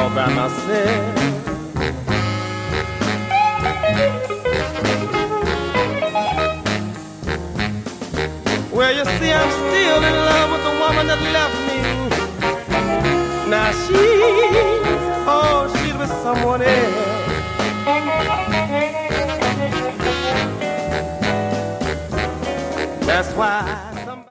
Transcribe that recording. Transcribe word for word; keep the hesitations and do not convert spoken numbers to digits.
all by myself. Well, you see, I'm still in love with the woman that left me. Now she's, oh, she's with someone else. That's why